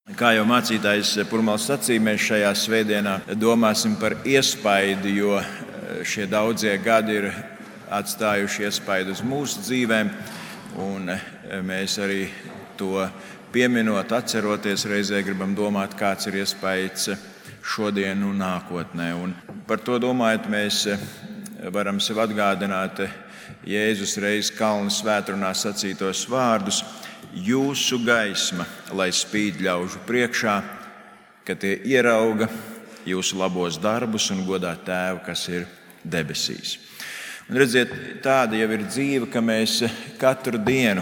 Kā jau mācītājs Purmals sacīja, mēs šajā svētdienā domāsim par iespaidu, jo šie daudzie gadi ir atstājuši iespaidu uz mūsu dzīvēm, un mēs arī to pieminot, atceroties, reizē gribam domāt, kāds ir iespaids šodien un nākotnē. Un par to domājot, mēs varam sev atgādināt Jēzus reiz Kalnu svētdienā sacītos vārdus: jūsu gaisma, lai spīd ļaužu priekšā, ka tie ierauga jūsu labos darbus un godā Tēvu, kas ir debesīs. Un redziet, tāda jau ir dzīve, ka mēs katru dienu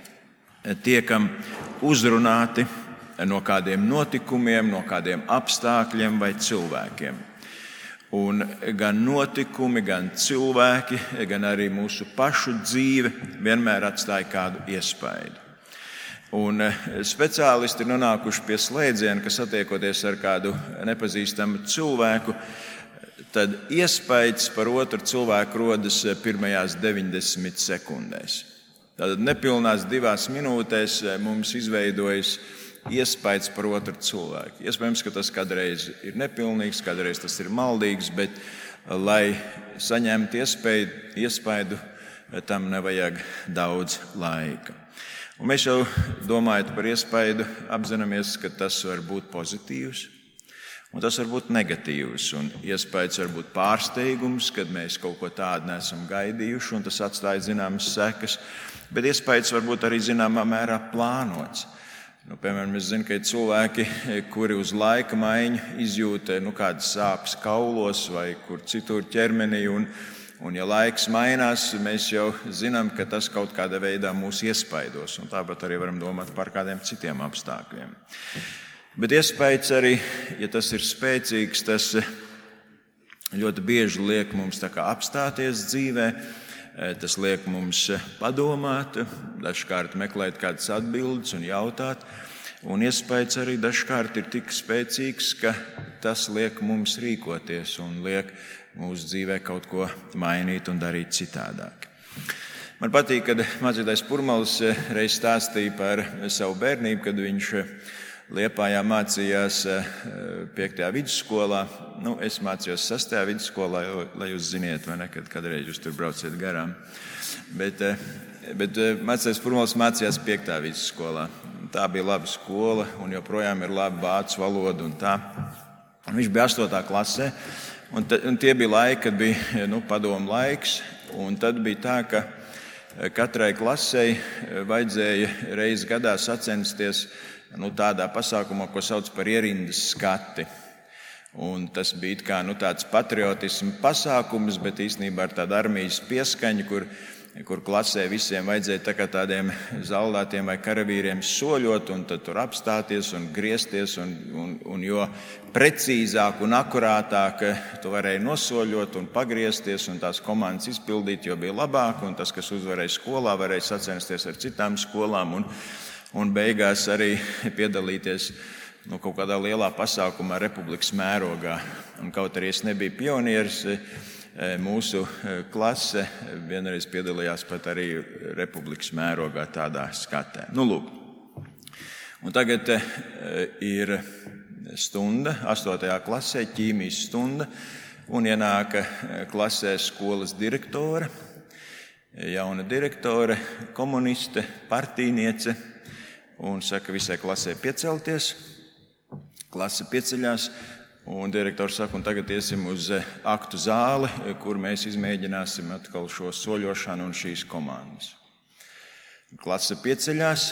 tiekam uzrunāti no kādiem notikumiem, no kādiem apstākļiem vai cilvēkiem. Un gan notikumi, gan cilvēki, gan arī mūsu pašu dzīve vienmēr atstāja kādu iespaidu. Un speciālisti ir nonākuši pie slēdziena, ka satiekoties ar kādu nepazīstamu cilvēku, tad iespaids par otru cilvēku rodas pirmajās 90 sekundēs. Tātad nepilnās 2 minūtēs mums izveidojas iespaids par otru cilvēku. Iespējams, ka tas kādreiz ir nepilnīgs, kādreiz tas ir maldīgs, bet, lai saņemtu iespaidu, tam nevajag daudz laika. Un mēs jau domājot par iespaidu, apzināmies, ka tas var būt pozitīvs, un tas var būt negatīvs. Un iespaids var būt pārsteigums, kad mēs kaut ko tādu neesam gaidījuši, un tas atstāja zināmas sekas, bet iespaids var būt arī zināmā mērā plānots. Piemēram, es zinu, ka ir cilvēki, kuri uz laika maiņu izjūt kādas sāpes kaulos vai kur citur ķermenī, un ja laiks mainās, mēs jau zinām, ka tas kaut kādā veidā mūs iespaidos, un tāpat arī varam domāt par kādiem citiem apstākļiem. Bet iespaids arī, ja tas ir spēcīgs, tas ļoti bieži liek mums tā kā apstāties dzīvē, tas liek mums padomāt, dažkārt meklēt kādas atbildes un jautāt, un iespaids arī dažkārt ir tik spēcīgs, ka tas liek mums rīkoties un liek mūsu dzīvē kaut ko mainīt un darīt citādāk. Man patīk, kad mācītājs Purmals reiz stāstīja par savu bērnību, kad viņš Liepājā mācījās 5. vidusskolā. Es mācījos 6. vidusskolā, lai jūs ziniet, vai ne, kad kādreiz jūs tur brauciet garām. Bet mācītājs Purmals mācījās 5. vidusskolā. Tā bija laba skola un joprojām ir laba vācu valoda un tā. Viņš bija 8. klasē. Un tie bija laiki, kad bija padomu laiks, un tad bija tā, ka katrai klasei vajadzēja reizi gadā sacensties tādā pasākumā, ko sauc par ierindas skati. Un tas bija kā tāds patriotismu pasākums, bet īstenībā ar tādu armijas pieskaņu, kur klasē visiem vajadzēja tā kā tādiem zaldātiem vai karavīriem soļot un tad tur apstāties un griezties, un jo precīzāk un akurātāk tu varēji nosoļot un pagriezties un tās komandas izpildīt, jo bija labāk, un tas, kas uzvarēja skolā, varēja sacensties ar citām skolām un beigās arī piedalīties kaut kādā lielā pasākumā republikas mērogā. Un kaut arī es nebiju pionieris, mūsu klase vienreiz piedalījās pat arī republikas mērogā tādā skatē. Lūk. Un tagad ir stunda 8. klasē, ķīmijas stunda, un ienāk klasē skolas direktore, jauna direktore, komuniste, partijniece, un saka visai klasē piecelties. Klase pieceļās. Un direktors saka, un tagad iesim uz aktu zāli, kur mēs izmēģināsim atkal šo soļošanu un šīs komandas. Klase pieceļās,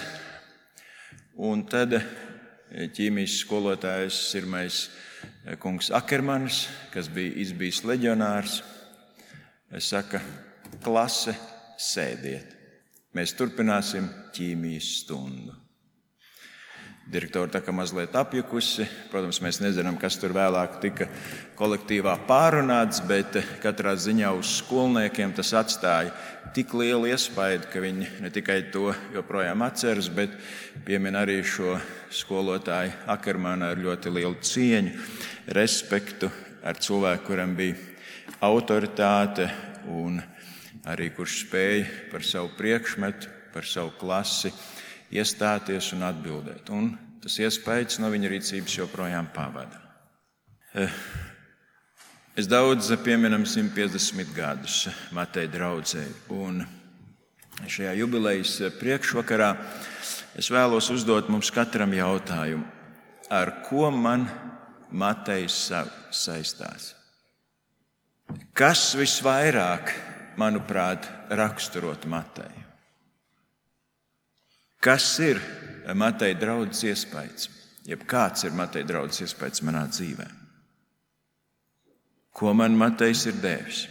un tad ķīmijas skolotājs Sirmais kungs Akermanis, kas bija izbijis leģionārs, saka, klase, sēdiet. Mēs turpināsim ķīmijas stundu. Direktori tā kā mazliet apjukusi. Protams, mēs nezinām, kas tur vēlāk tika kolektīvā pārunāts, bet katrā ziņā uz skolniekiem tas atstāja tik lielu iespaidu, ka viņi ne tikai to joprojām atceras, bet piemin arī šo skolotāju Akermanu ar ļoti lielu cieņu, respektu, ar cilvēku, kuram bija autoritāte un arī kurš spēja par savu priekšmetu, par savu klasi iestāties un atbildēt. Un tas iespējas no viņa rīcības joprojām pavada. Es daudz pieminam 150 gadus Mateja draudzei, un šajā jubilejas priekšvakarā es vēlos uzdot mums katram jautājumu, ar ko man Matejs saistās? Kas visvairāk, manuprāt, raksturot Mateju? Kas ir Mateja draudzes iespējas? Jeb kāds ir Mateja draudzes iespējas manā dzīvē? Ko man Matejs ir devis?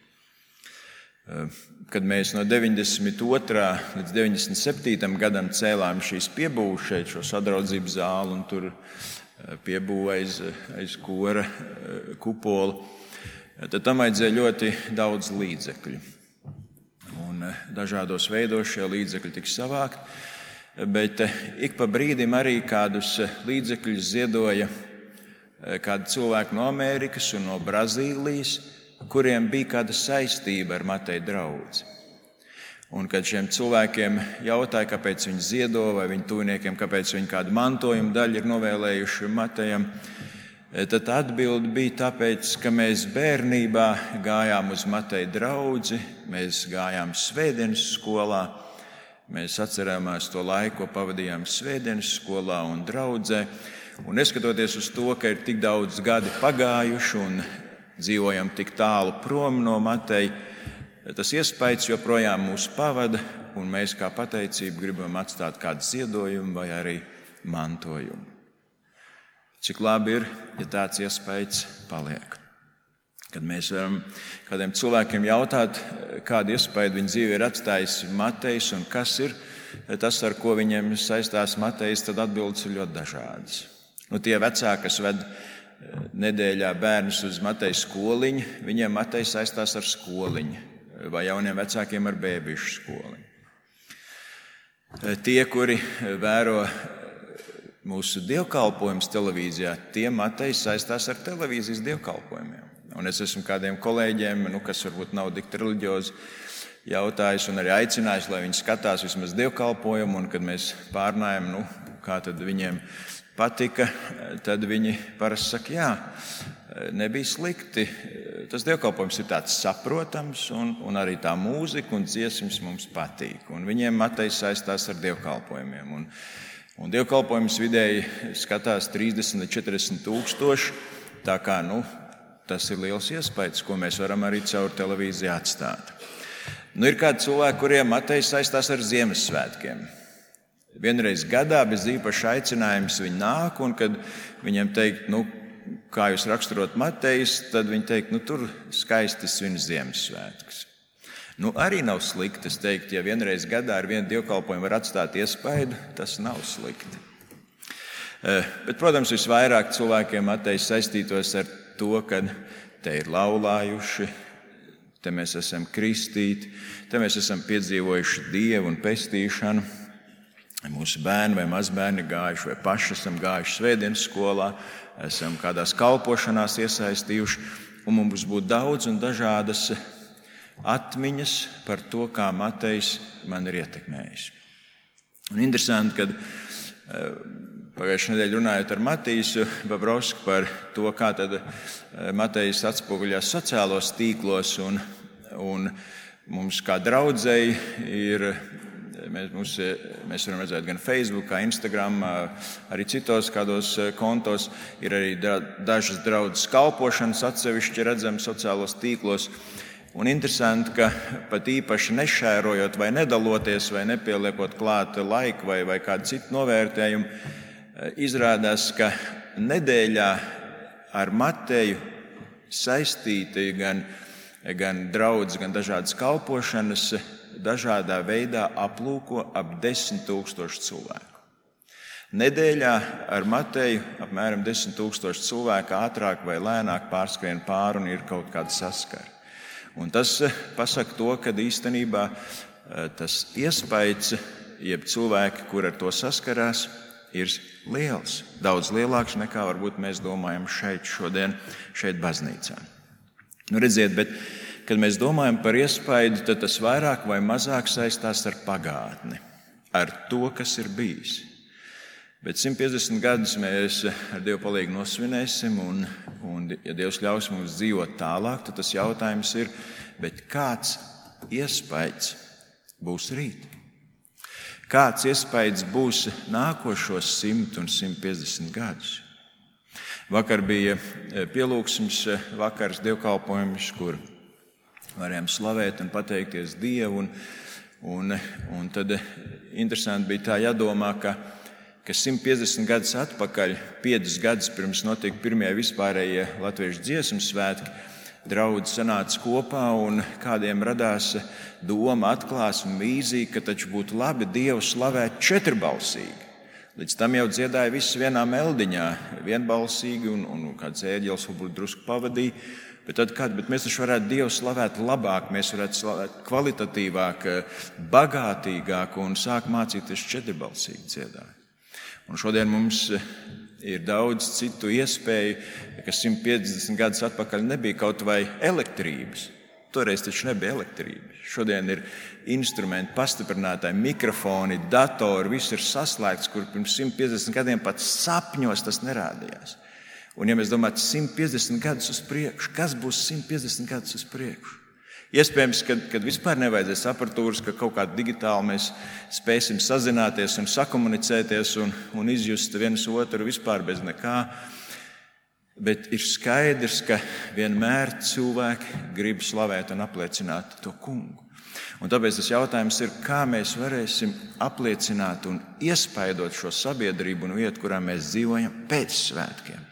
Kad mēs no 92. līdz 97. gadam cēlām šīs piebūves šeit, šo sadraudzības zāli, un tur piebūve aiz kora kupola, tad tam vajadzēja ļoti daudz līdzekļu. Un dažādos veidos šie līdzekļi tika savākti, bet ik pa brīdim arī kādus līdzekļus ziedoja kādi cilvēki no Amerikas un no Brazīlijas, kuriem bija kāda saistība ar Mateja draudzi. Un kad šiem cilvēkiem jautāja, kāpēc viņi ziedo, vai viņu tuviniekiem, kāpēc viņi kādu mantojuma daļu ir novēlējuši Matejam, tad atbilde bija tāpēc, ka mēs bērnībā gājām uz Mateja draudzi, mēs gājām svētdienas skolā, mēs atcerāmies to laiku, ko pavadījām svētdienas skolā un draudzē. Un neskatoties uz to, ka ir tik daudz gadi pagājuši un dzīvojam tik tālu prom no Mateja, tas iespējas joprojām mūs pavada, un mēs kā pateicību gribam atstāt kādu ziedojumu vai arī mantojumu. Cik labi ir, ja tāds iespējas paliek. Kad mēs varam kādiem cilvēkiem jautāt, kādu iespēju viņa dzīve ir atstājis Matejs un kas ir tas, ar ko viņiem saistās Matejs, tad atbildes ir ļoti dažādas. Tie vecāki, kas ved nedēļā bērnus uz Mateja skoliņu, viņiem Matejs saistās ar skoliņu, vai jauniem vecākiem ar bēbišu skoliņu. Tie, kuri vēro mūsu dievkalpojumus televīzijā, tie Matejs saistās ar televīzijas dievkalpojumiem. Un es esmu kādiem kolēģiem, kas varbūt nav tik reliģiozi, jautājis un arī aicinājis, lai viņi skatās vismaz dievkalpojumu, un kad mēs pārnājam, kā tad viņiem patika, tad viņi parasti saka, jā, nebija slikti. Tas dievkalpojums ir tāds saprotams, un arī tā mūzika un dziesmas mums patīk. Un viņiem Matejs saistās ar dievkalpojumiem. Un dievkalpojums vidēji skatās 30 līdz 40 tūkstoši, tā kā, tas ir liels iespējas, ko mēs varam arī caur televīziju atstāt. Ir kādi cilvēki, kuriem Matejs saistās ar Ziemassvētkiem. Vienreiz gadā bez īpaša aicinājums viņi nāk, un kad viņiem teikt, kā jūs raksturot Matejs, tad viņi teikt, tur skaisti svin Ziemassvētkus. Arī nav slikti, es teiktu, ja vienreiz gadā ar vienu dievkalpojumu var atstāt iespaidu, tas nav slikti. Bet, protams, visvairāk cilvēkiem Matejs saistītos ar to, ka te ir laulājuši, te mēs esam kristīti, te mēs esam piedzīvojuši Dievu un pestīšanu. Mūsu bērni vai mazbērni gājuši vai paši esam gājuši svētdienas skolā, esam kādās kalpošanās iesaistījuši, un mums būtu daudz un dažādas atmiņas par to, kā Matejs man ir ietekmējis. Un interesanti, kad pagājušajā nedēļā runājot ar Matīsu Babrovsku par to, kā tad Matejs atspoguļās sociālos tīklos, un mums kā draudzei ir. Mēs varam redzēt gan Facebook, Instagram, arī citos kādos kontos. Ir arī dažas draudzes kalpošanas atsevišķi redzams sociālos tīklos. Un interesanti, ka pat īpaši nešērojot vai nedaloties vai nepieliekot klāt laiku vai kādu citu novērtējumu, izrādās, ka nedēļā ar Mateju saistīti gan draudzes, gan dažādas kalpošanas dažādā veidā aplūko ap 10 000 cilvēku. Nedēļā ar Mateju apmēram 10 000 cilvēku ātrāk vai lēnāk pārskrien pāri un ir kaut kāda saskara. Un tas pasaka to, ka īstenībā tas iespējas, jeb cilvēki, kur ar to saskarās, ir liels. Daudz lielāks nekā varbūt mēs domājam šodien šeit baznīcā. Redziet, bet kad mēs domājam par iespaidu, tad tas vairāk vai mazāk saistās ar pagātni, ar to, kas ir bijis. Bet 150 gadus mēs ar Dievu palīdzību nosvinēsim, un ja Dievs ļaus mums dzīvot tālāk, tad tas jautājums ir, bet kāds iespaids būs rīt? Kāds iespaids būs nākošos 100 un 150 gadus? Vakar bija pielūgsmes vakars, dievkalpojums, kur varējām slavēt un pateikties Dievu. Un tad interesanti bija tā jādomā, ka 150 gadus atpakaļ, 5 gadus pirms notika pirmie vispārējie latviešu dziesmu svētki, draudzi sanāca kopā un kādiem radās doma, atklāsme, vīzija, ka taču būtu labi Dievu slavēt 4balsīgi. Līdz tam jau dziedāja viss vienā meldiņā, vienbalsīgi, un kāds ēģelis varbūt drusku pavadīja. Bet mēs taču varētu Dievu slavēt labāk, mēs varētu slavēt kvalitatīvāk, bagātīgāk un sāk mācīties 4balsīgi dziedāt. Un šodien mums ir daudz citu iespēju, kas 150 gadus atpakaļ nebija kaut vai elektrības. Toreiz taču nebija elektrības. Šodien ir instrumenti, pastiprinātāji, mikrofoni, datori, viss ir saslēgts, kur pirms 150 gadiem pat sapņos tas nerādījās. Un ja mēs domājam 150 gadus uz priekšu, kas būs 150 gadus uz priekšu? Iespējams, kad vispār nevajadzēs aparatūras, ka kaut kā digitāli mēs spēsim sazināties un sakomunicēties un izjust viens otru vispār bez nekā. Bet ir skaidrs, ka vienmēr cilvēki grib slavēt un apliecināt to kungu. Un tāpēc tas jautājums ir, kā mēs varēsim apliecināt un iespaidot šo sabiedrību un vietu, kurā mēs dzīvojam pēc svētkiem.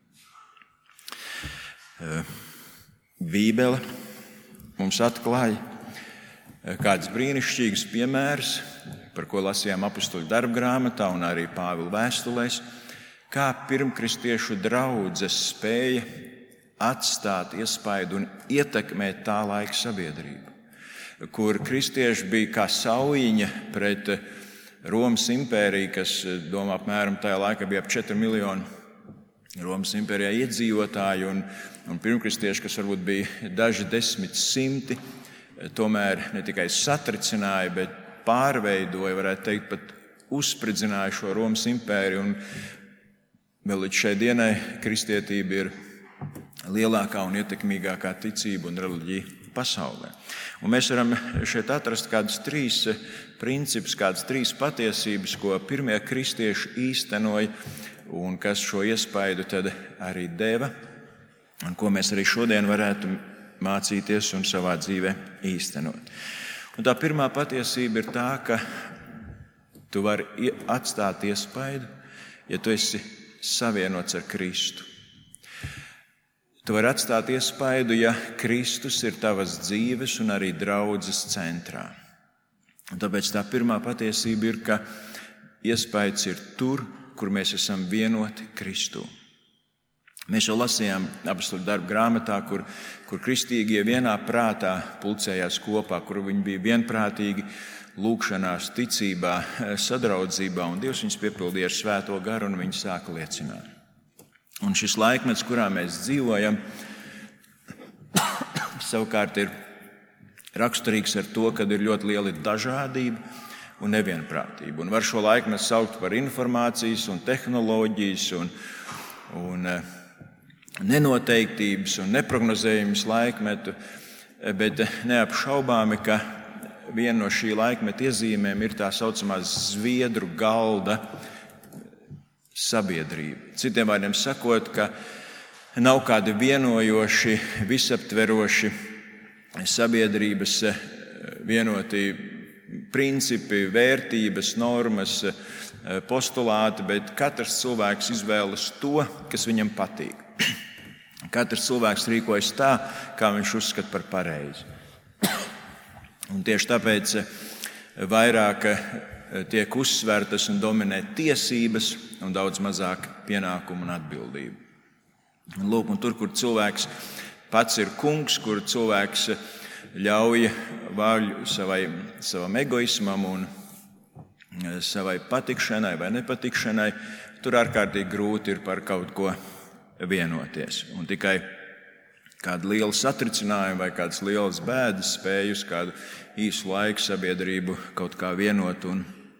Bībele mums atklāja kāds brīnišķīgs piemērs, par ko lasījām apustuļu darba grāmatā un arī Pāvila vēstulēs, kā pirmkristiešu draudzes spēja atstāt iespaidu un ietekmēt tā laika sabiedrību, kur kristieši bija kā saujiņa pret Romas impēriju, kas, domā, apmēram tajā laikā bija ap 4 miljoni Romas impērijā iedzīvotāji, un pirmkristieši, kas varbūt bija daži 10, tomēr ne tikai satricināja, bet pārveidoja, varētu teikt, pat uzspridzināja šo Romas impēriju. Un vēl līdz šai dienai kristietība ir lielākā un ietekmīgākā ticība un reliģija pasaulē. Un mēs varam šeit atrast kādus 3 principus, kādas 3 patiesības, ko pirmie kristieši īstenoja un kas šo iespaidu tad arī deva, un ko mēs arī šodien varētu mācīties un savā dzīvē īstenot. Un tā pirmā patiesība ir tā, ka tu vari atstāt iespaidu, ja tu esi savienots ar Kristu. Tu vari atstāt iespaidu, ja Kristus ir tavas dzīves un arī draudzes centrā. Un tāpēc tā pirmā patiesība ir, ka iespaids ir tur, kur mēs esam vienoti Kristū. Mēs jau lasījām apustuļu darba grāmatā, kur kristīgie vienā prātā pulcējās kopā, kur viņi bija vienprātīgi lūgšanās, ticībā, sadraudzībā, un Dievs viņus piepildīja ar svēto garu, un viņi sāka liecināt. Un šis laikmets, kurā mēs dzīvojam, savukārt ir raksturīgs ar to, ka ir ļoti liela dažādība un nevienprātība. Un var šo laikmetu saukt par informācijas un tehnoloģijas un nenoteiktības un neprognozējums laikmetu, bet neapšaubāmi, ka viena no šī laikmeta iezīmēm ir tā saucamā zviedru galda sabiedrība. Citiem vārdiem sakot, ka nav kādi vienojoši, visaptveroši sabiedrības vienoti principi, vērtības, normas, postulāti, bet katrs cilvēks izvēlas to, kas viņam patīk. Katrs cilvēks rīkojas tā, kā viņš uzskata par pareizi. Un tieši tāpēc vairāk tiek uzsvērtas un dominē tiesības un daudz mazāk pienākumu un atbildību. Un lūk, un tur, kur cilvēks pats ir kungs, kur cilvēks ļauj vārļu savam egoismam un savai patikšanai vai nepatikšanai, tur ārkārtīgi grūti ir par kaut ko vienoties. Un tikai kāda liela satricinājuma vai kādas lielas bēdas spēj uz kādu īsu laiku sabiedrību kaut kā vienot un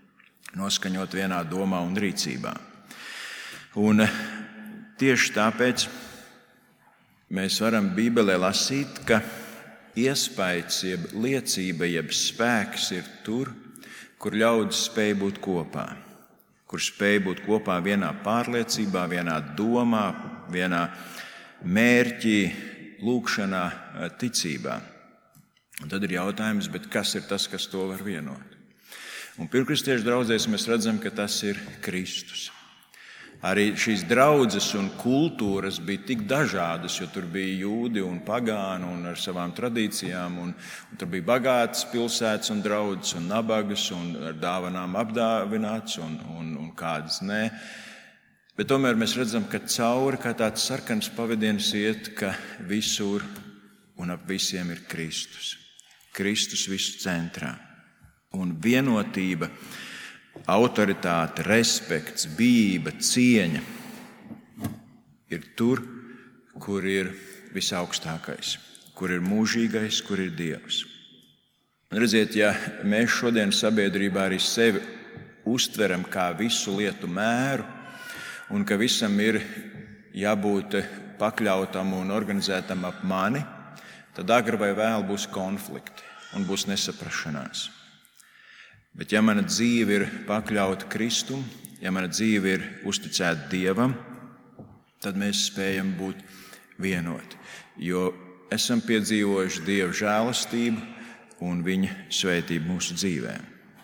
noskaņot vienā domā un rīcībā. Un tieši tāpēc mēs varam Bībelē lasīt, ka iespējas, jeb liecība, jeb spēks ir tur, kur ļaudis spēj būt kopā, kur spēj būt kopā vienā pārliecībā, vienā domā, vienā mērķī, lūkšanā, ticībā. Un tad ir jautājums, bet kas ir tas, kas to var vienot? Un pirmkristiešu draudzēs mēs redzam, ka tas ir Kristus. Arī šīs draudzes un kultūras bija tik dažādas, jo tur bija jūdi un pagāni un ar savām tradīcijām, un tur bija bagātas pilsētas un draudzes un nabagas un ar dāvanām apdāvināts un kādas nē. Bet tomēr mēs redzam, ka cauri kā tāds sarkans pavadiens iet, ka visur un ap visiem ir Kristus. Kristus visu centrā. Un vienotība, autoritāte, respekts, bijība, cieņa ir tur, kur ir visaugstākais, kur ir mūžīgais, kur ir Dievs. Un redziet, ja mēs šodien sabiedrībā arī sevi uztveram kā visu lietu mēru un ka visam ir jābūt pakļautam un organizētam ap mani, tad agri vai vēl būs konflikti un būs nesaprašanās. Bet ja mana dzīve ir pakļauta Kristum, ja mana dzīve ir uzticēta Dievam, tad mēs spējam būt vienoti, jo esam piedzīvojuši Dieva žēlastību un Viņa svētību mūsu dzīvēm.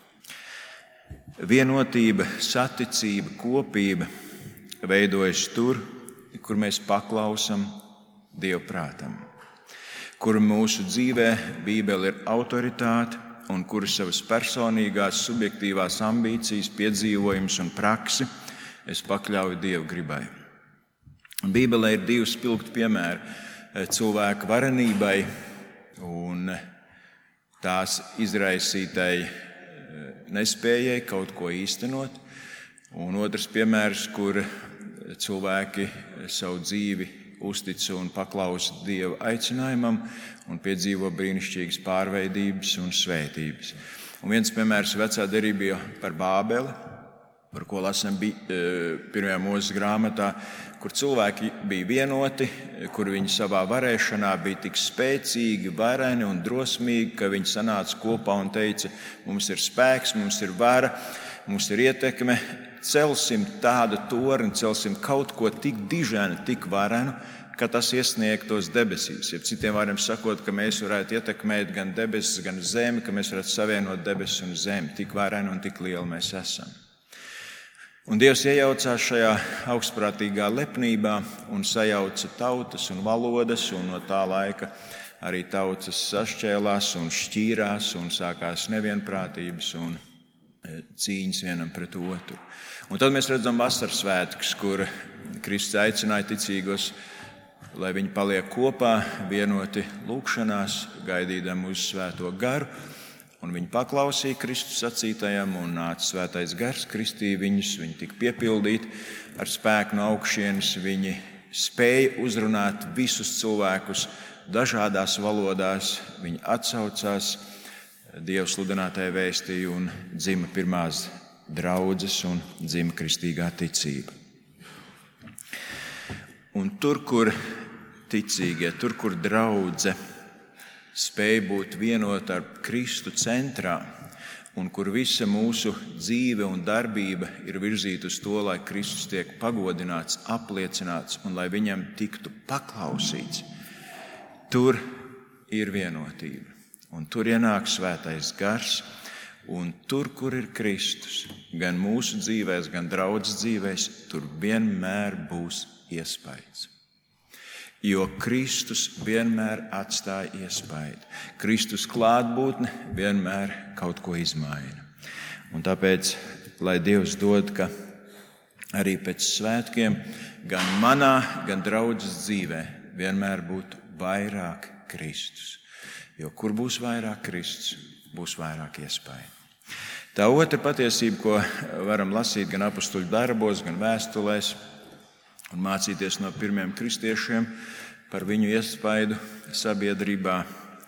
Vienotība, saticība, kopība veidojas tur, kur mēs paklausam Dieva prātam, kur mūsu dzīvē Bībele ir autoritāte, un kuru savas personīgās, subjektīvās ambīcijas, piedzīvojumus un praksi es pakļauju Dieva gribai. Bībelē ir divi spilgti piemēri cilvēka varenībai un tās izraisītai nespējai kaut ko īstenot, un otrs piemērs, kur cilvēki savu dzīvi uztic un paklausa Dieva aicinājumam un piedzīvo brīnišķīgas pārveidības un svētības. Un viens piemērs vecā derībā par Bābeli, par ko lasām 1. Mūzes grāmatā, kur cilvēki bija vienoti, kur viņi savā varēšanā bija tik spēcīgi, vareni un drosmīgi, ka viņi sanāca kopā un teica, mums ir spēks, mums ir vara, mums ir ietekme, celsim tādu torni, celsim kaut ko tik diženu, tik varenu, ka tas iesniegtos debesīs. Ja citiem vārdiem sakot, ka mēs varētu ietekmēt gan debesis, gan zemi, ka mēs varētu savienot debesis un zemi. Tik vareni un tik lieli mēs esam. Un Dievs iejaucās šajā augstprātīgā lepnībā un sajauca tautas un valodas, un no tā laika arī tautas sašķēlās un šķīrās un sākās nevienprātības un cīņas vienam pret otru. Un tad mēs redzam vasaras svētkus, kur Kristus aicināja ticīgos, lai viņi paliek kopā, vienoti lūkšanās, gaidīdami uz svēto garu, un viņi paklausīja Kristus sacītajam, un nāca svētais gars, kristīja viņus, viņi tika piepildīti ar spēku no augšienes, viņi spēja uzrunāt visus cilvēkus dažādās valodās, viņi atsaucās Dieva sludinātajai vēstī un dzima pirmās draudzes un dzima kristīgā ticība. Un tur, kur ticīgie, tur, kur draudze spēj būt vienota ar Kristu centrā un kur visa mūsu dzīve un darbība ir virzīta uz to, lai Kristus tiek pagodināts, apliecināts un lai viņam tiktu paklausīts, tur ir vienotība. Un tur ienāk svētais gars, un tur, kur ir Kristus, gan mūsu dzīvēs, gan draudzes dzīvēs, tur vienmēr būs iespējas. Jo Kristus vienmēr atstāja iespaidu. Kristus klātbūtne vienmēr kaut ko izmaina. Un tāpēc, lai Dievs dod, ka arī pēc svētkiem gan manā, gan draudzes dzīvē vienmēr būtu vairāk Kristus. Jo kur būs vairāk Kristus, būs vairāk iespēju. Tā otra patiesība, ko varam lasīt gan apostuļu darbos, gan vēstulēs, un mācīties no pirmiem kristiešiem par viņu iespaidu sabiedrībā,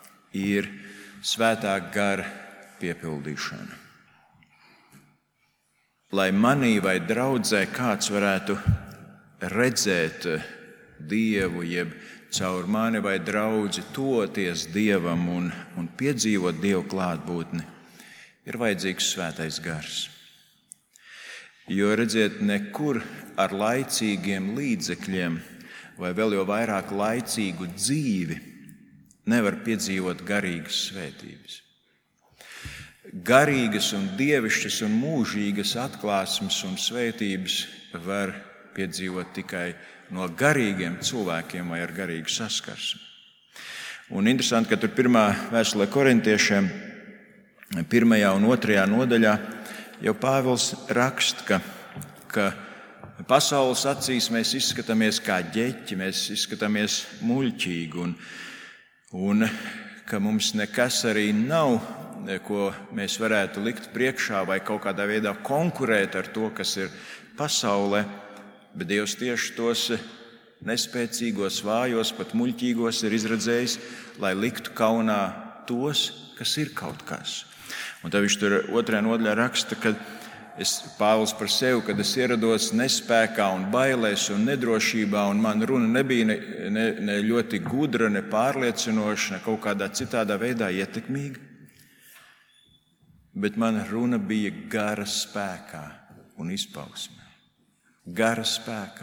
ir svētā gara piepildīšana. lai manī vai draudzē kāds varētu redzēt Dievu, jeb caur mani vai draudzi toties Dievam un piedzīvot Dievu klātbūtni, ir vajadzīgs Svētais Gars. Jo, redziet, nekur ar laicīgiem līdzekļiem vai vēl jau vairāk laicīgu dzīvi nevar piedzīvot garīgas svētības. Garīgas un dievišķas un mūžīgas atklāsmes un svētības var piedzīvot tikai no garīgiem cilvēkiem vai ar garīgu saskarsmi. Un interesanti, ka tur 1. vēstulē korintiešiem 1. un 2. nodaļā jau Pāvils raksta, ka pasaules acīs mēs izskatāmies kā ģeķi, mēs izskatāmies muļķīgi un ka mums nekas arī nav, ko mēs varētu likt priekšā vai kaut kādā veidā konkurēt ar to, kas ir pasaulē, bet Dievs tieši tos nespēcīgos, vājos, pat muļķīgos ir izredzējis, lai liktu kaunā tos, kas ir kaut kas. Un tad viņš tur 2. nodaļā raksta, ka Pāvils par sevi, kad es ierados nespēkā un bailēs un nedrošībā, un man runa nebija ne ļoti gudra, ne pārliecinoša, ne kaut kādā citādā veidā ietekmīga, bet mana runa bija gara spēkā un izpausmē. Gara spēkā.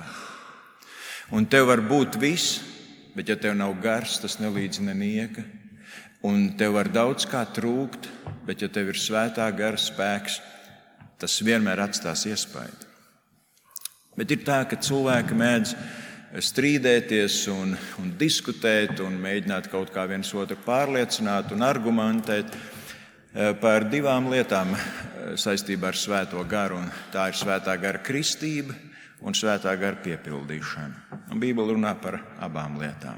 Un tev var būt viss, bet ja tev nav gars, tas nelīdz nenieka. Un tev var daudz kā trūkt, bet ja tev ir svētā gara spēks, tas vienmēr atstās iespaidu. Bet ir tā, ka cilvēki mēdz strīdēties un diskutēt un mēģināt kaut kā viens otru pārliecināt un argumentēt par 2 lietām saistībā ar svēto garu. Un tā ir svētā gara kristība un svētā gara piepildīšana. Un Bībele runā par abām lietām.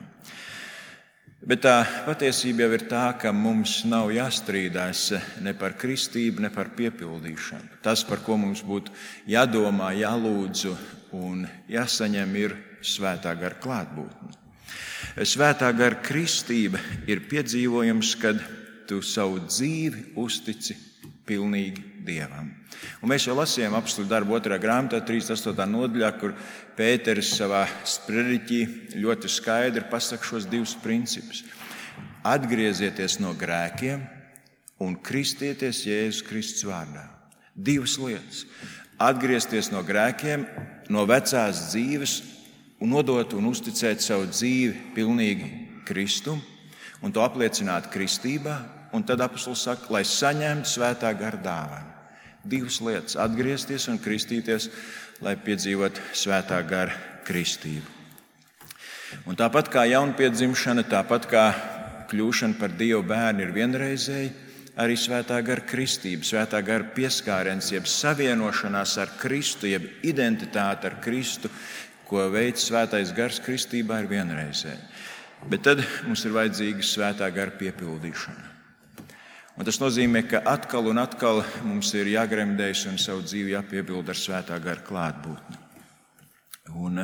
Bet tā patiesība jau ir tā, ka mums nav jāstrīdās ne par kristību, ne par piepildīšanu. Tas, par ko mums būtu jādomā, jālūdz un jāsaņem, ir svētā gara klātbūtne. Svētā gara kristība ir piedzīvojums, kad tu savu dzīvi uztici pilnīgi Dievam. Un mēs jau lasījām apostļu darbu 2. grāmatā, 38. nodaļā, kur Pēteris savā sprediķī ļoti skaidri pasaka šos 2 principus. Atgriezieties no grēkiem un kristieties Jēzus Kristus vārdā. 2 lietas. Atgriezties no grēkiem, no vecās dzīves un nodot un uzticēt savu dzīvi pilnīgi Kristum un to apliecināt kristībā. Un tad apostols saka, lai saņemtu svētā gara dāvanu. 2 lietas. Atgriezties un kristīties, lai piedzīvot svētā gara kristību. Un tāpat kā jaunpiedzimšana, tāpat kā kļūšana par Dieva bērnu ir vienreizēji, arī svētā gara kristība, svētā gara pieskāriens, jeb savienošanās ar Kristu, jeb identitāte ar Kristu, ko veic svētais gars kristībā, ir vienreizēji. Bet tad mums ir vajadzīga svētā gara piepildīšana. Un tas nozīmē, ka atkal un atkal mums ir jāgremdējas un savu dzīvi jāpiepild ar svētā gara klātbūtni. Un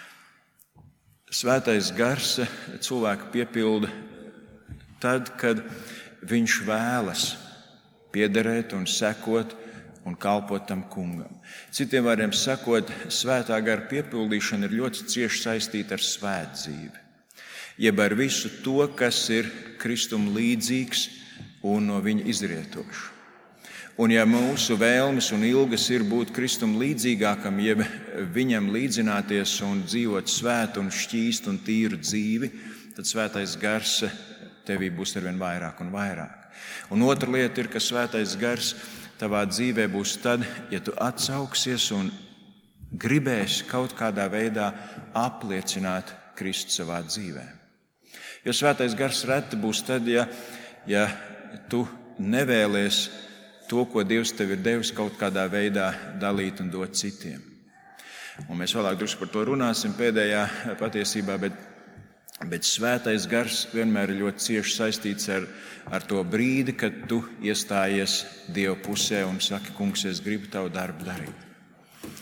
svētais gars cilvēku piepilda tad, kad viņš vēlas piederēt un sekot un kalpot tam kungam. Citiem vārdiem sakot, svētā gara piepildīšana ir ļoti cieši saistīta ar svētdzīvi, jeb ar visu to, kas ir Kristum līdzīgs un no viņa izrietoši. Un ja mūsu vēlmes un ilgas ir būt Kristum līdzīgākam, jeb viņam līdzināties un dzīvot svētu un šķīstu un tīru dzīvi, tad svētais gars tevī būs arvien vairāk un vairāk. Un otra lieta ir, ka svētais gars tavā dzīvē būs tad, ja tu atsauksies un gribēsi kaut kādā veidā apliecināt Kristu savā dzīvē. Jo svētais gars reti būs tad, ja tu nevēlies to, ko Dievs tev ir devis, kaut kādā veidā dalīt un dot citiem. Un mēs vēlāk drusku par to runāsim pēdējā patiesībā, bet svētais gars vienmēr ir ļoti cieši saistīts ar to brīdi, kad tu iestājies Dieva pusē un saki, kungs, es gribu tavu darbu darīt.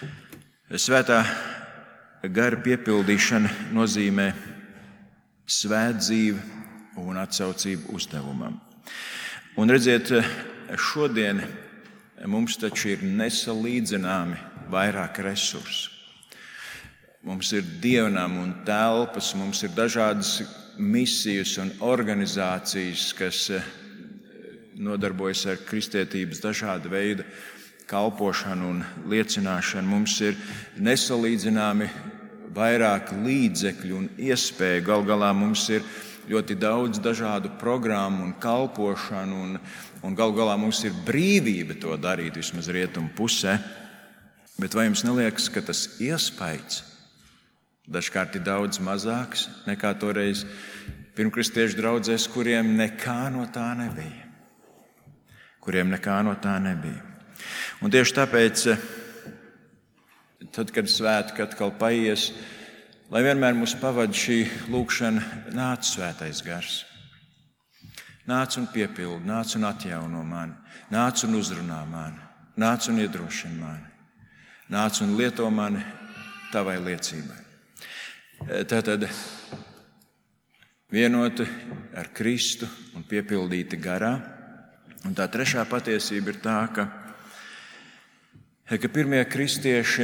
Svētā gara piepildīšana nozīmē svētdzīvi un atsaucību uzdevumam. Un redziet, šodien mums taču ir nesalīdzināmi vairāk resursu. Mums ir dievnami un telpas, mums ir dažādas misijas un organizācijas, kas nodarbojas ar kristietības dažāda veida kalpošanu un liecināšanu. Mums ir nesalīdzināmi vairāk līdzekļu un iespēju. Gal galā mums ir ļoti daudz dažādu programmu un kalpošanu, un gal galā mums ir brīvība to darīt, vismaz rietumu pusē. Bet vai jums neliekas, ka tas iespējas dažkārt ir daudz mazāks nekā toreiz pirmkristiešu draudzēs, kuriem nekā no tā nebija? Un tieši tāpēc, tad, kad svētki atkal paies, lai vienmēr mūs pavada šī lūkšana, nāc svētais gars. Nāc un piepildi, nāc un atjauno mani, nāc un uzrunā mani, nāc un iedrošina mani, nāc un lieto mani tavai liecībai. Tātad vienoti ar Kristu un piepildīti garā. Un tā trešā patiesība ir tā, ka pirmie kristieši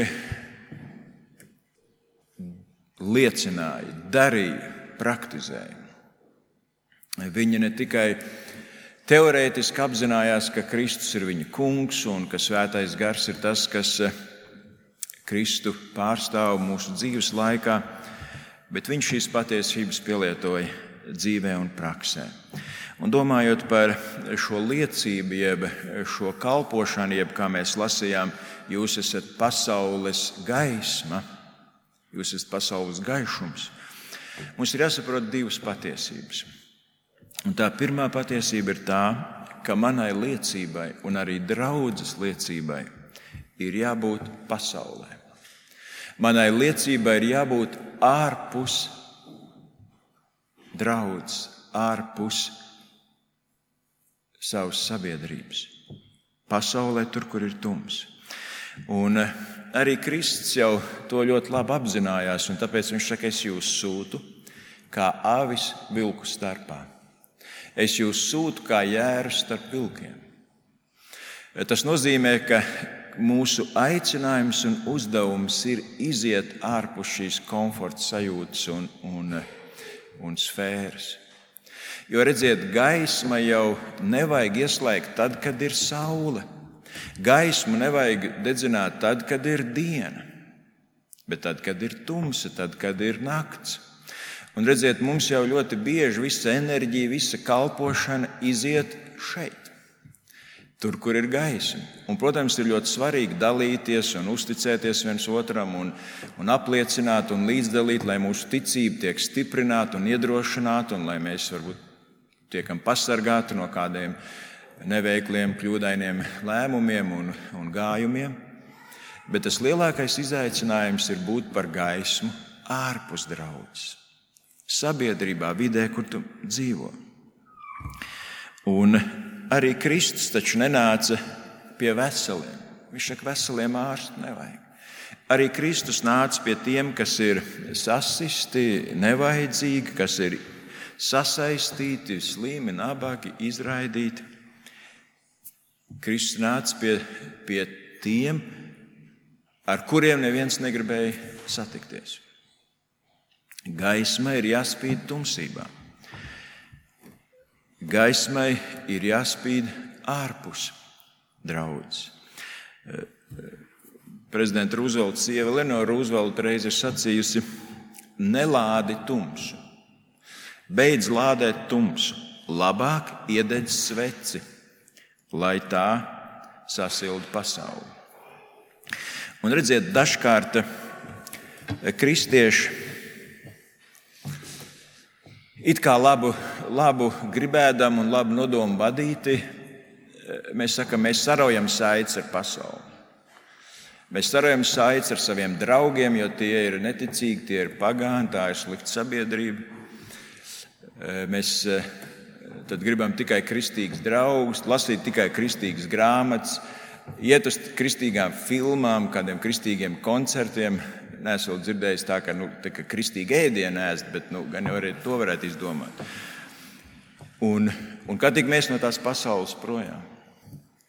liecināja, darīja, praktizēja. Viņi ne tikai teorētiski apzinājās, ka Kristus ir viņa kungs un ka svētais gars ir tas, kas Kristu pārstāv mūsu dzīves laikā, bet viņš šīs patiesības pielietoja dzīvē un praksē. Un domājot par šo liecību, jeb šo kalpošanu, jeb kā mēs lasījām, jūs esat pasaules gaisma, jūs esat pasaules gaišums, mums ir jāsaprot divas patiesības. Un tā pirmā patiesība ir tā, ka manai liecībai un arī draudzes liecībai ir jābūt pasaulē. Manai liecībai ir jābūt ārpus draudzes, ārpus savas sabiedrības. Pasaulē, tur, kur ir tums. Un arī Kristus jau to ļoti labi apzinājās, un tāpēc viņš saka, es jūs sūtu kā avis vilku starpā. Es jūs sūtu kā jēru starp vilkiem. Tas nozīmē, ka mūsu aicinājums un uzdevums ir iziet ārpus šīs komforta sajūtas un sfēras. Jo, redziet, gaisma jau nevajag ieslēgt tad, kad ir saule. Gaismu nevajag dedzināt tad, kad ir diena, bet tad, kad ir tumsa, tad, kad ir nakts. Un redziet, mums jau ļoti bieži visa enerģija, visa kalpošana iziet šeit, tur, kur ir gaisma. Un, protams, ir ļoti svarīgi dalīties un uzticēties viens otram un apliecināt un līdzdalīt, lai mūsu ticība tiek stiprināta un iedrošināta, un lai mēs varbūt tiekam pasargāti no kādiem neveikliem, kļūdainiem lēmumiem un gājumiem. Bet tas lielākais izaicinājums ir būt par gaismu ārpus draudzes, sabiedrībā, vidē, kur tu dzīvo. Un arī Kristus taču nenāca pie veseliem. Viņš saka, veseliem ārstu nevajag. Arī Kristus nāca pie tiem, kas ir sasisti, nevajadzīgi, kas ir sasaistīti, slimi, nabagi, izraidīti. Kristus nāca pie tiem, ar kuriem neviens negribēja satikties. Gaismai ir jāspīd tumsībā. Gaismai ir jāspīd ārpus draudzes. Prezidenta Rūzvelta sieva Lenora Rūzvelta reiz ir sacījusi: nelādi tumsu, beidz lādēt tumsu, labāk iededz sveci, lai tā sasilda pasauli. Un redziet, dažkārt kristieši it kā labu gribēdam un labu nodomu vadīti, mēs sakam, mēs saraujam saites ar pasauli. Mēs saraujam saites ar saviem draugiem, jo tie ir neticīgi, tie ir pagāni, tā ir slikta sabiedrība. Mēs tad gribam tikai kristīgus draugus, lasīt tikai kristīgas grāmatas, iet uz kristīgām filmām, kādiem kristīgiem koncertiem. Neesmu vēl dzirdējis tā, ka kristīgi ēdienu ēst, bet gan jau arī to varētu izdomāt. Un kā tik mēs no tās pasaules projām?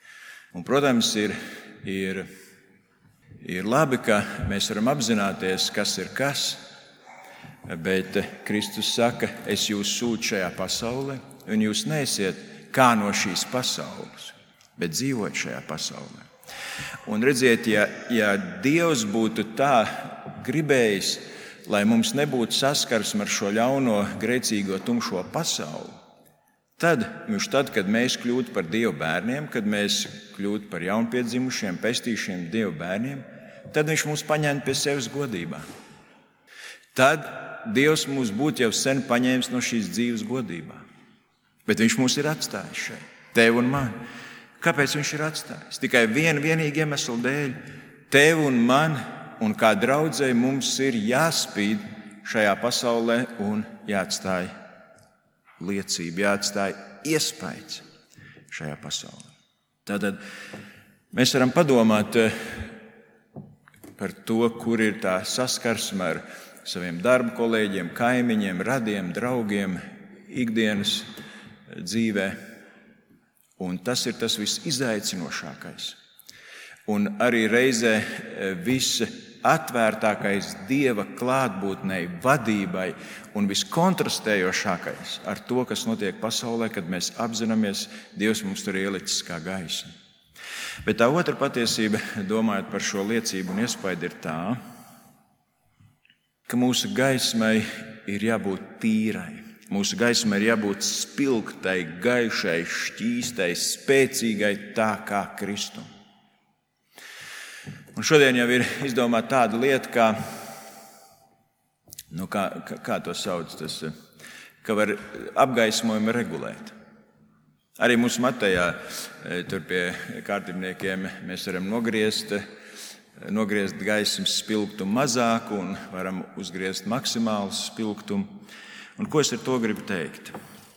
Un, protams, ir labi, ka mēs varam apzināties, kas ir kas, bet Kristus saka, es jūs sūtu šajā pasaulē, un jūs neesiet kā no šīs pasaules, bet dzīvot šajā pasaulē. Un redziet, ja Dievs būtu tā gribējis, lai mums nebūtu saskarsme ar šo ļauno, grēcīgo, tumšo pasauli, tad, kad mēs kļūtu par Dieva bērniem, kad mēs kļūtu par jaunpiedzimušiem, pestīšiem Dieva bērniem, tad viņš mūs paņēma pie sevis godībā. Tad Dievs mūs būtu jau sen paņēmis no šīs dzīves godībā. Bet viņš mūs ir atstājis šeit, tev un man. Kāpēc viņš ir atstājis? Tikai vienīgi iemeslu dēļ. Tev un man un kā draudzei mums ir jāspīd šajā pasaulē un jāatstāj liecība, jāatstāj iespaids šajā pasaulē. Tātad mēs varam padomāt par to, kur ir tā saskarsme ar saviem darba kolēģiem, kaimiņiem, radiem, draugiem, ikdienas dzīvē. Un tas ir tas visizaicinošākais. Un arī reizē visatvērtākais Dieva klātbūtnei, vadībai un viskontrastējošākais ar to, kas notiek pasaulē, kad mēs apzināmies, Dievs mums tur ielicis kā gaismu. Bet tā otra patiesība, domājot par šo liecību un iespaidu, ir tā, ka mūsu gaismai ir jābūt tīrai. Mūsu gaismai ir jābūt spilgtai, gaišai, šķīstai, spēcīgai, tā kā Kristum. Un šodien jau ir izdomāta tāda lieta, kā to sauc, ka var apgaismojumu regulēt. Arī mūsu matējā, tur pie kārtībniekiem, mēs varam nogriezt gaismas spilgtumu mazāku un varam uzgriezt maksimālu spilgtumu. Un ko es ar to gribu teikt?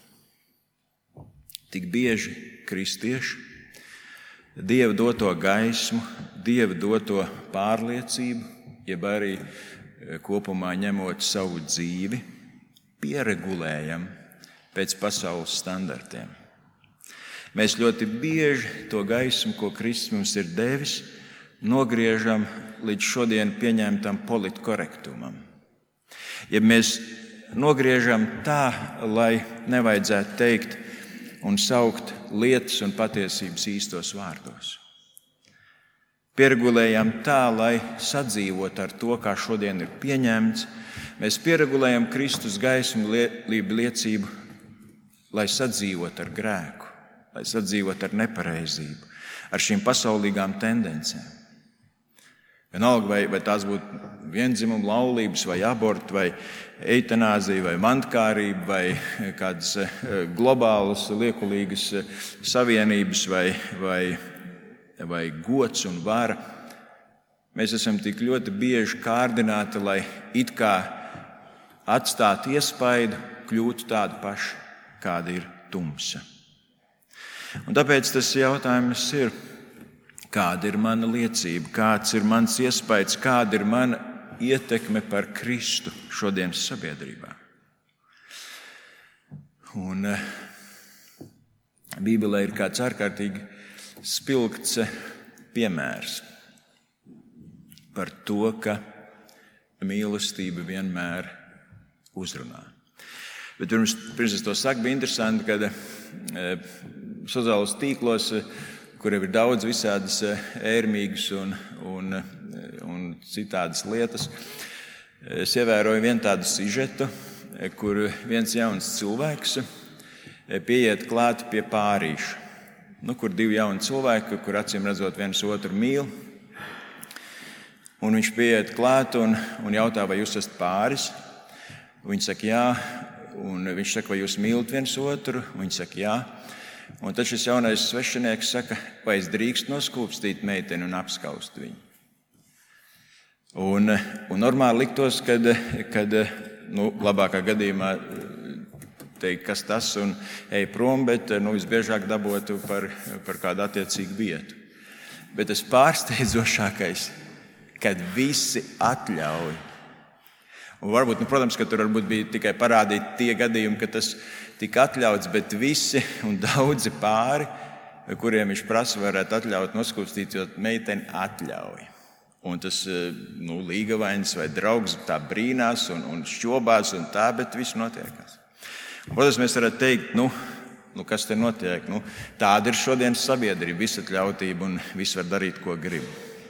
Tik bieži kristieši Dieva doto gaismu, Dieva doto pārliecību, jeb arī kopumā ņemot savu dzīvi, pieregulējam pēc pasaules standartiem. Mēs ļoti bieži to gaismu, ko Kristus mums ir devis, nogriežam līdz šodien pieņemtam politkorektumam. Ja mēs nogriežam tā, lai nevajadzētu teikt un saukt lietas un patiesības īstos vārdos. Pieregulējam tā, lai sadzīvot ar to, kā šodien ir pieņemts. Mēs pieregulējam Kristus gaismu liecību, lai sadzīvot ar grēku, lai sadzīvot ar nepareizību, ar šīm pasaulīgām tendencēm. Vienalga, vai tās būtu viendzimuma laulības, vai aborti, vai eitanāzija, vai mantkārība, vai kādas globālas, liekulīgas savienības, vai gods un vara. Mēs esam tik ļoti bieži kārdināti, lai it kā atstātu iespaidu, kļūtu tādu pašu, kāda ir tumsa. Un tāpēc tas jautājums ir, kāda ir mana liecība, kāds ir mans iespaids, kāda ir mana ietekme par Kristu šodienas sabiedrībā. Un Bībelē ir kāds ārkārtīgi spilgts piemērs par to, ka mīlestība vienmēr uzrunā. Bet pirms es to saku, bija interesanti, kad sociālos tīklos, kur ir daudz visādas ērmīgas un citādas lietas, es ievēroju vienu tādu sižetu, kur viens jauns cilvēks pieiet klāt pie pārīša. Kur divi jauni cilvēki, kur acīm redzot viens otru mīl, un viņš pieiet klāt un jautā, vai jūs esat pāris. Viņi saka, jā, un viņš saka, vai jūs mīlat viens otru? Viņi saka, jā. Un tad šis jaunais svešinieks saka, vai es drīkstu noskūpstīt meiteni un apskaust viņu. Un normāli liktos, kad labākā gadījumā teikt, kas tas, un ej prom, bet visbiežāk dabotu par kādu attiecīgu vietu. Bet tas pārsteidzošākais, kad visi atļauj. Un varbūt, protams, ka tur bija tikai parādīti tie gadījumi, ka tas tika atļauts, bet visi un daudzi pāri kuriem viņš prasa, varētu atļaut noskūpstīt, jo meiteni atļauj. Un tas līgavains vai draugs tā brīnās un šķobās un tā, bet viss notiekās. Protams, mēs varētu teikt, kas te notiek? Tāda ir šodienas sabiedrība, visatļautība un viss var darīt, ko grib.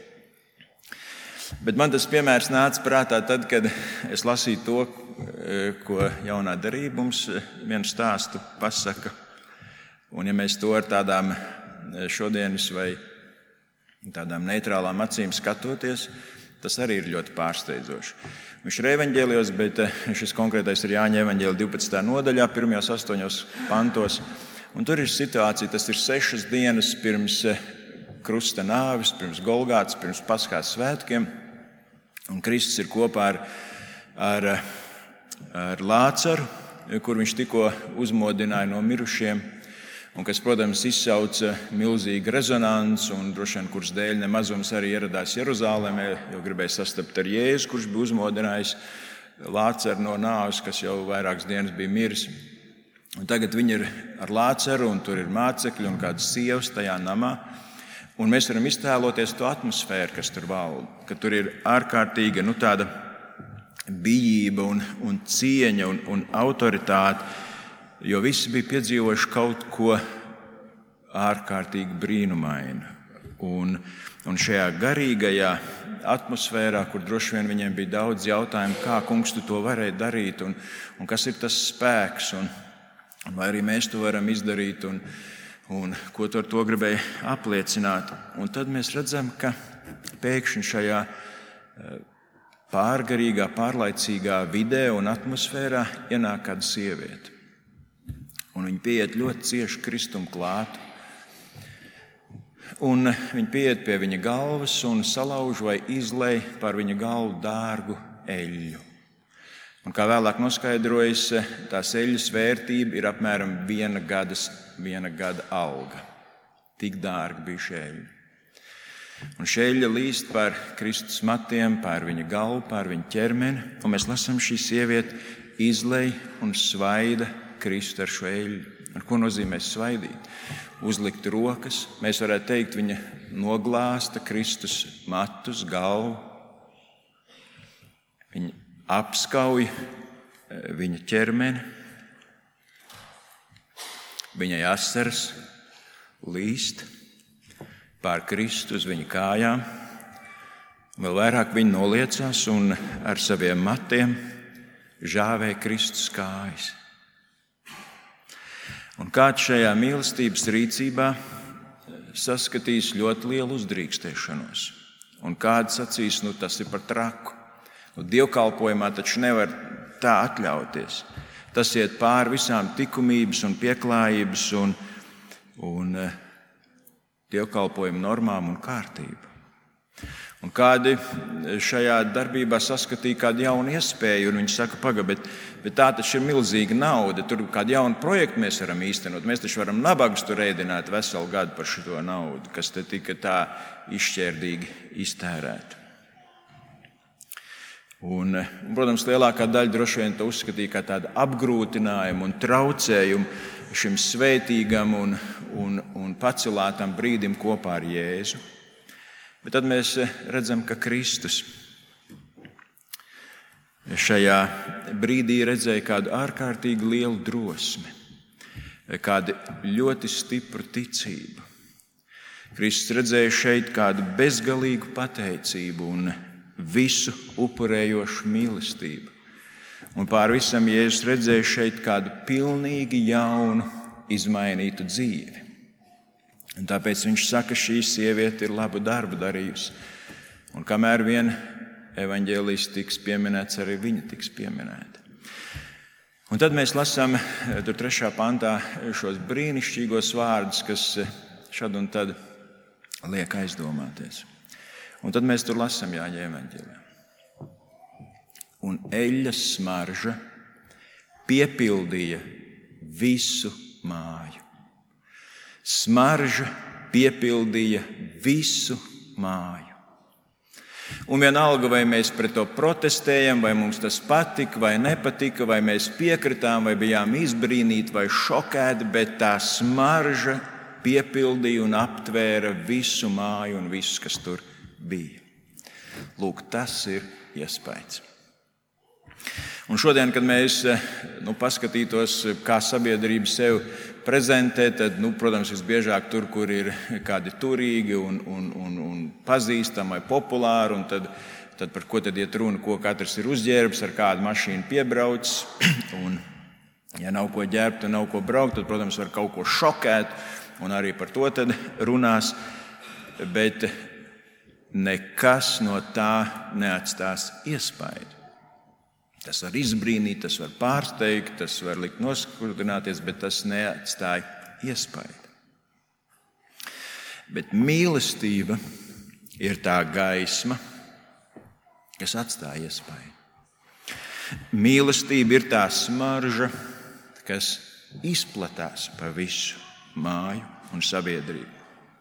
Bet man tas piemērs nāca prātā tad, kad es lasīju to, ko jaunā darība mums vienu stāstu pasaka. Un ja mēs to ar tādām šodienas vai tādām neitrālām acīm skatoties, tas arī ir ļoti pārsteidzoši. Viņš ir evaņģēlijos, bet šis konkrētais ir Jāņa evaņģēlija 12. nodaļā, pirmajos 8 pantos. Un tur ir situācija, tas ir 6 dienas pirms krusta nāves, pirms Golgātas, pirms Paskās svētkiem. Un Kristus ir kopā ar Lācaru, kur viņš tikko uzmodināja no mirušiem, un kas, protams, izsauca milzīgu rezonanci, un droši vien, kuras dēļ nemazums arī ieradās Jeruzālēmē, jo gribēja sastapt ar Jēzu, kurš bija uzmodinājis Lācaru no nāves, kas jau vairākas dienas bija miris. Un tagad viņi ir ar Lācaru, un tur ir mācekļi un kādas sievas tajā namā. Un mēs varam iztēloties to atmosfēru, kas tur valda, ka tur ir ārkārtīga tāda bijība un cieņa un autoritāte, jo visi bija piedzīvojuši kaut ko ārkārtīgi brīnumainu. Un šajā garīgajā atmosfērā, kur droši vien viņiem bija daudz jautājumu, kā kungs tu to varēja darīt, un kas ir tas spēks, un vai arī mēs to varam izdarīt, un ko tu ar to gribēji apliecināt. Un tad mēs redzam, ka pēkšņi šajā pārgarīgā, pārlaicīgā vidē un atmosfērā ienāk kāda sieviete. Un viņa pieiet ļoti cieši Kristum klāt. Un viņa pieiet pie viņa galvas un salauž vai izlej par viņa galvu dārgu eļļu. Un kā vēlāk noskaidrojas, tās eļļas vērtība ir apmēram 1 gada alga. Tik dārga bija šī eļļa. Un šī eļļa līst pār Kristus matiem, pār viņa galvu, pār viņa ķermeni. Un mēs lasām, šī sieviete izlej un svaida Kristu ar šo eļļu. Un ko nozīmē svaidīt? Uzlikt rokas. Mēs varētu teikt, viņa noglāsta Kristus matus, galvu. Viņa apskauj viņa ķermeni, viņai asaras līst pār Kristu uz viņa kājām. Vēl vairāk viņa noliecās un ar saviem matiem žāvē Kristus kājas. Un kāds šajā mīlestības rīcībā saskatīs ļoti lielu uzdrīkstēšanos. Un kāds sacīs, tas ir par traku. Dievkalpojumā taču nevar tā atļauties. Tas iet pāri visām likumības un pieklājības un dievkalpojuma normām un kārtību. Un kādi šajā darbībā saskatīja kādu jaunu iespēju, un viņi saka, bet tā taču ir milzīga nauda, tur kādu jaunu projektu mēs varam īstenot. Mēs taču varam nabagus tur ēdināt veselu gadu par šito naudu, kas te tika tā izšķērdīgi iztērēta. Un, protams, lielākā daļa droši vien to uzskatīja kā tādu apgrūtinājumu un traucējumu šim svētīgam un pacelātam brīdim kopā ar Jēzu. Bet tad mēs redzam, ka Kristus šajā brīdī redzēja kādu ārkārtīgi lielu drosmi, kādu ļoti stipru ticību. Kristus redzēja šeit kādu bezgalīgu pateicību un visu upurējošu mīlestību. Un pār visam Jēzus redzēja šeit kādu pilnīgi jaunu, izmainītu dzīvi. Un tāpēc viņš saka, šī sieviete ir labu darbu darījusi. Un kamēr vien evaņģēlijs tiks pieminēts, arī viņa tiks pieminēta. Un tad mēs lasām tur 3. pantā šos brīnišķīgos vārdus, kas šad un tad liek aizdomāties. Un tad mēs tur lasām Jāņa evaņģēlijā. Un eļļas smarža piepildīja visu māju. Smarža piepildīja visu māju. Un vienalga, vai mēs pret to protestējam, vai mums tas patika, vai nepatika, vai mēs piekritām, vai bijām izbrīnīti, vai šokēti, bet tā smarža piepildīja un aptvēra visu māju un visus, kas tur bija. Lūk, tas ir iespējas. Un šodien, kad mēs paskatītos, kā sabiedrība sev prezentē, tad, protams, visbiežāk tur, kur ir kādi turīgi un pazīstami vai populāri, un tad par ko tad iet runa, ko katrs ir uzģērbs, ar kādu mašīnu piebraucis. Un, ja nav ko ģērbt un nav ko braukt, tad, protams, var kaut ko šokēt, un arī par to tad runās. Bet nekas no tā neatstās iespaidu. Tas var izbrīnīt, tas var pārsteigt, tas var likt noskurdināties, bet tas neatstāja iespaidu. Bet mīlestība ir tā gaisma, kas atstāja iespaidu. Mīlestība ir tā smarža, kas izplatās pa visu māju un sabiedrību.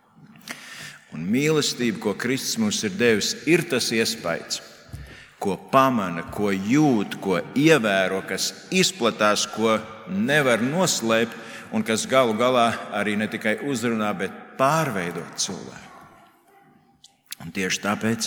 Un mīlestība, ko Kristus mums ir devis, ir tas iespaids, ko pamana, ko jūt, ko ievēro, kas izplatās, ko nevar noslēpt un kas galu galā arī ne tikai uzrunā, bet pārveido cilvēku. Un tieši tāpēc,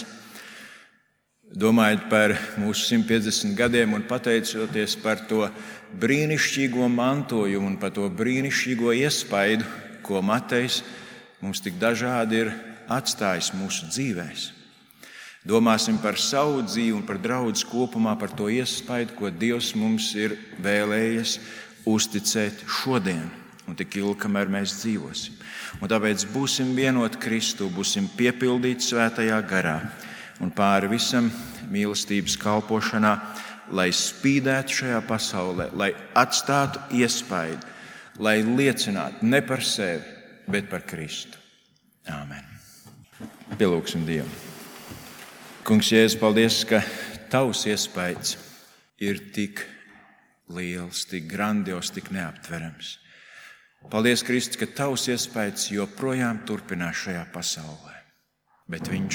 domājot par mūsu 150 gadiem un pateicoties par to brīnišķīgo mantojumu un par to brīnišķīgo iespaidu, ko Matejs mums tik dažādi ir atstājis mūsu dzīvēs. Domāsim par savu dzīvi un par draudzi kopumā, par to iespaidu, ko Dievs mums ir vēlējies uzticēt šodien un tik ilgi, kamēr mēs dzīvosim. Un tāpēc būsim vienoti Kristu, būsim piepildīti svētajā garā un pāri visam mīlestības kalpošanā, lai spīdētu šajā pasaulē, lai atstātu iespaidu, lai liecinātu ne par sevi, bet par Kristu. Āmen. Pielūgsim Dievu. Kungs, Jēzus, paldies, ka tavs iespaids ir tik liels, tik grandios, tik neaptverams. Paldies, Kristus, ka tavs iespaids joprojām turpinās šajā pasaulē, bet viņš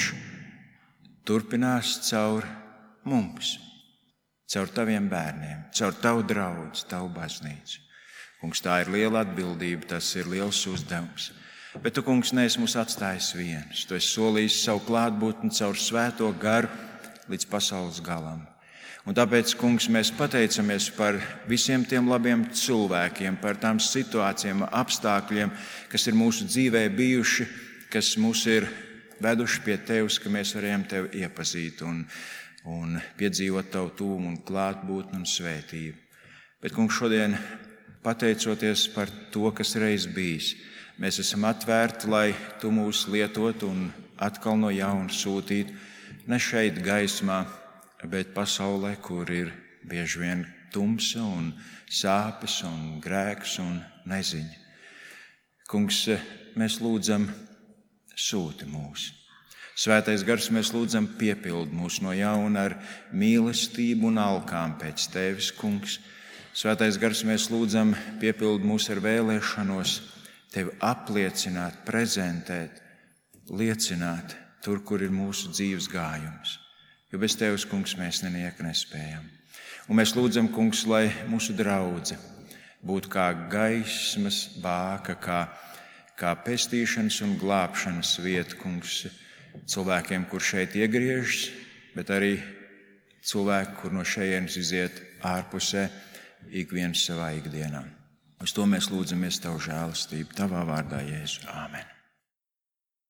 turpinās caur mums, caur taviem bērniem, caur tavu draudzi, tavu baznīcu. Kungs, tā ir liela atbildība, tas ir liels uzdevums. Bet tu, kungs, neesi mūs atstājis vienus. Tu esi solījis savu klātbūtni caur svēto garu līdz pasaules galam. Un tāpēc, kungs, mēs pateicamies par visiem tiem labiem cilvēkiem, par tām situācijām, apstākļiem, kas ir mūsu dzīvē bijuši, kas mūs ir veduši pie tevis, ka mēs varējām tevi iepazīt un piedzīvot tavu tūmu un klātbūtni un svētību. Bet, kungs, šodien, pateicoties par to, kas reiz bijis, mēs esam atvērti, lai tu mūs lietotu un atkal no jauna sūtītu ne šeit gaismā, bet pasaulē, kur ir bieži vien tumsa un sāpes un grēks un neziņa. Kungs, mēs lūdzam, sūti mūs. Svētais Gars, mēs lūdzam, piepildi mūs no jauna ar mīlestību un alkām pēc tevis, kungs. Svētais Gars, mēs lūdzam, piepildi mūs ar vēlēšanos tevi apliecināt, prezentēt, liecināt tur, kur ir mūsu dzīves gājums. Jo bez tevis, kungs, mēs neniek nespējam. Un mēs lūdzam, kungs, lai mūsu draudze būtu kā gaismas bāka, kā pestīšanas un glābšanas vieta, kungs, cilvēkiem, kur šeit iegriežas, bet arī cilvēki, kur no šejienes iziet ārpusē, ik viens savā ikdienā. Uz to mēs lūdzamies tavu žēlastību, tavā vārdā, Jēzu. Āmen.